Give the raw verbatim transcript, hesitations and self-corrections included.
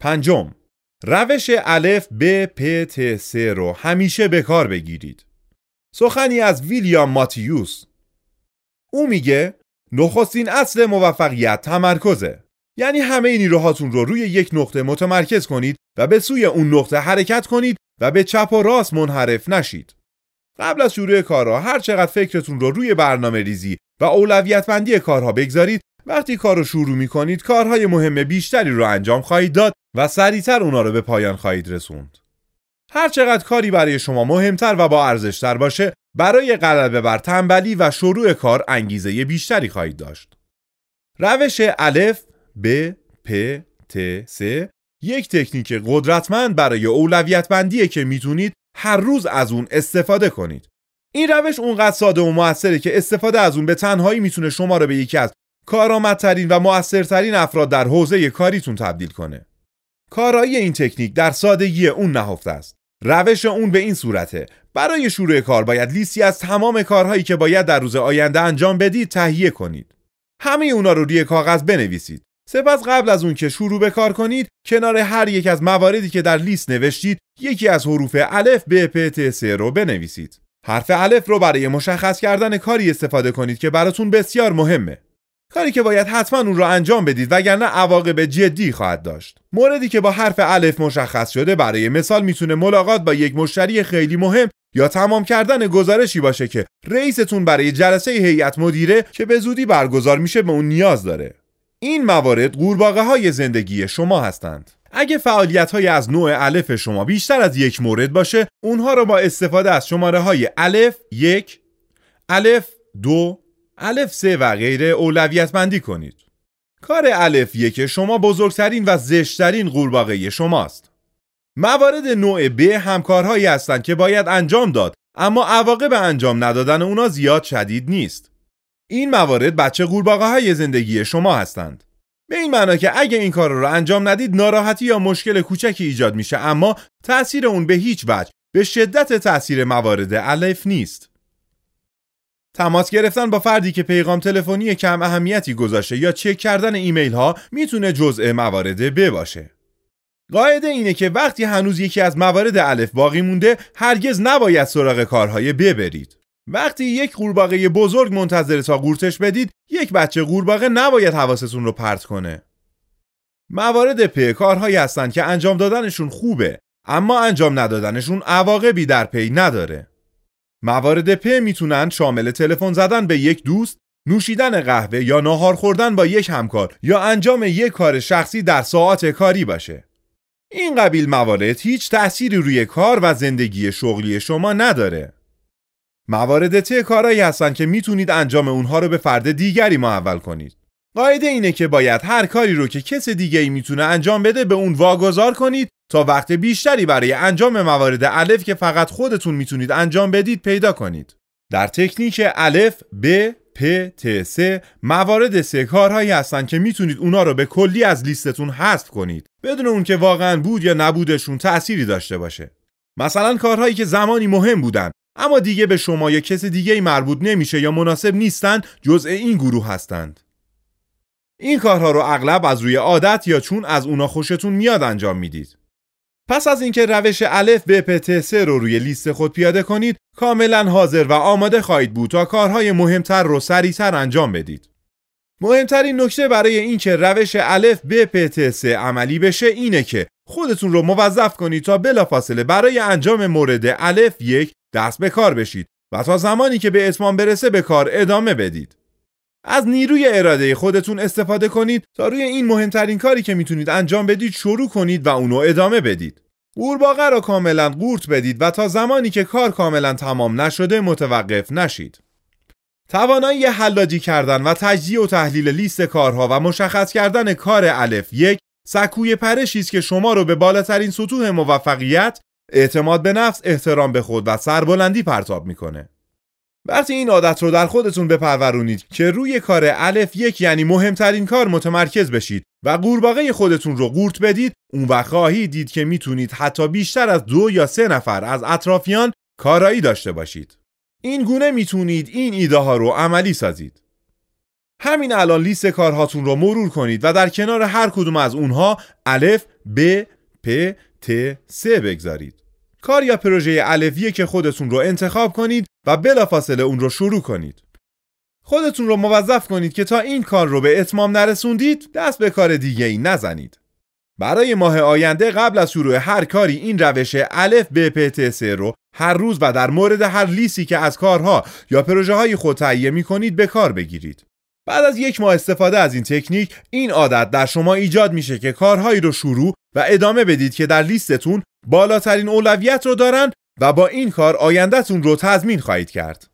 پنجم، روش الف ب پ ت س رو همیشه به کار بگیرید. سخنی از ویلیام ماتیوس. او میگه نخستین اصل موفقیت تمرکزه. یعنی همه نیروهاتون رو روی یک نقطه متمرکز کنید و به سوی اون نقطه حرکت کنید و به چپ و راست منحرف نشید. قبل از شروع کارها هر چقدر فکرتون رو روی برنامه ریزی و اولویت بندی کارها بگذارید، وقتی کار رو شروع میکنید کارهای مهم بیشتری رو انجام خواهید داد و سریعتر اونا رو به پایان خواهید رسوند. هر چقدر کاری برای شما مهمتر و با ارزشتر باشه، برای غلبه بر تنبلی و شروع کار انگیزه بیشتری خواهید داشت. روش الف ب پ ت س یک تکنیک قدرتمند برای اولویت بندیه که میتونید هر روز از اون استفاده کنید. این روش اونقدر ساده و موثره که استفاده از اون به تنهایی میتونه شما رو به یکی از کارآمدترین و موثرترین افراد در حوزه کاریتون تبدیل کنه. کارایی این تکنیک در سادگی اون نهفته است. روش اون به این صورته: برای شروع کار باید لیستی از تمام کارهایی که باید در روز آینده انجام بدید تهیه کنید. همه اونا رو روی کاغذ بنویسید. سپس قبل از اون که شروع به کار کنید، کنار هر یک از مواردی که در لیست نوشتید، یکی از حروف الف ب پ ت س رو بنویسید. حرف الف رو برای مشخص کردن کاری استفاده کنید که براتون بسیار مهمه. کاری که باید حتما اون رو انجام بدید وگرنه عواقب جدی خواهد داشت. موردی که با حرف الف مشخص شده برای مثال میتونه ملاقات با یک مشتری خیلی مهم یا تمام کردن گزارشی باشه که رئیستون برای جلسه هیئت مدیره که به زودی برگزار میشه به اون نیاز داره. این موارد قورباغه های زندگی شما هستند. اگه فعالیت های از نوع الف شما بیشتر از یک مورد باشه، اونها رو با استفاده از شماره های الف یک، الف دو، الف سه و غیره اولویت بندی کنید. کار الف یک شما بزرگترین و زشترین قورباغه شماست. موارد نوع ب همکارهایی هستند که باید انجام داد، اما عواقب انجام ندادن اونا زیاد شدید نیست. این موارد بچه قورباغه های زندگی شما هستند. به این معنی که اگه این کار رو انجام ندید ناراحتی یا مشکل کوچکی ایجاد میشه، اما تأثیر اون به هیچ وجه به شدت تأثیر موارد الف نیست. تماس گرفتن با فردی که پیغام تلفنی کم اهمیتی گذاشته یا چک کردن ایمیل ها میتونه جزء موارد ب باشه. قاعده اینه که وقتی هنوز یکی از موارد الف باقی مونده، هرگز نباید سراغ کارهای ب برید. وقتی یک قورباغه بزرگ منتظر تا قورتش بدید، یک بچه قورباغه نباید حواستون رو پرت کنه. موارد پ کارهایی هستن که انجام دادنشون خوبه، اما انجام ندادنشون عواقبی در پی نداره. موارد پ میتونن شامل تلفن زدن به یک دوست، نوشیدن قهوه یا ناهار خوردن با یک همکار یا انجام یک کار شخصی در ساعات کاری باشه. این قبیل موارد هیچ تأثیری روی کار و زندگی شغلی شما نداره. موارد ت کارهایی هستن که میتونید انجام اونها رو به فرد دیگری محول کنید. قاعده اینه که باید هر کاری رو که کس دیگه‌ای میتونه انجام بده به اون واگذار کنید تا وقت بیشتری برای انجام موارد الف که فقط خودتون میتونید انجام بدید پیدا کنید. در تکنیک الف ب پ ت س موارد سه کارهایی هستن که میتونید اونا رو به کلی از لیستتون حذف کنید بدون اون که واقعا بود یا نبودشون تأثیری داشته باشه. مثلا کارهایی که زمانی مهم بودن اما دیگه به شما یا کس دیگه‌ای مربوط نمیشه یا مناسب نیستن، جزء این گروه هستند. این کارها رو اغلب از روی عادت یا چون از اونا خوشتون میاد انجام میدید. پس از اینکه روش الف ب پ ت س رو روی لیست خود پیاده کنید، کاملا حاضر و آماده خواهید بود تا کارهای مهمتر رو سریعتر انجام بدید. مهمترین نکته برای اینکه روش الف ب پ ت س عملی بشه اینه که خودتون رو موظف کنید تا بلافاصله برای انجام مورد الف یک دست به کار بشید و تا زمانی که به اتمام برسه به کار ادامه بدید. از نیروی اراده خودتون استفاده کنید تا روی این مهمترین کاری که میتونید انجام بدید شروع کنید و اونو ادامه بدید. قورباغه رو کاملا قورت بدید و تا زمانی که کار کاملا تمام نشده متوقف نشید. توانایی حلاجی کردن و تجزیه و تحلیل لیست کارها و مشخص کردن کار الف یک سکوی پرشی است که شما رو به بالاترین سطوح موفقیت، اعتماد به نفس، احترام به خود و سربلندی پرتاب میکنه. وقتی این عادت رو در خودتون بپرورونید که روی کار الف یک یعنی مهمترین کار متمرکز بشید و قورباغه خودتون رو قورت بدید، اون وقت خواهید دید که میتونید حتی بیشتر از دو یا سه نفر از اطرافیان کارایی داشته باشید. این گونه میتونید این ایده ها رو عملی سازید. همین الان لیست کارهاتون رو مرور کنید و در کنار هر کدوم از اونها الف، ب، پ، ت، س بگذارید. کار یا پروژه الفیه که خودتون رو انتخاب کنید و بلافاصله اون رو شروع کنید. خودتون رو موظف کنید که تا این کار رو به اتمام نرسوندید دست به کار دیگه ای نزنید. برای ماه آینده قبل از شروع هر کاری این روش الف ب پ ت س رو هر روز و در مورد هر لیستی که از کارها یا پروژه های خود تهیه می کنید به کار بگیرید. بعد از یک ماه استفاده از این تکنیک این عادت در شما ایجاد میشه که کارهایی رو شروع و ادامه بدید که در لیستتون بالاترین اولویت رو دارن و با این کار آیندهتون رو تضمین خواهید کرد.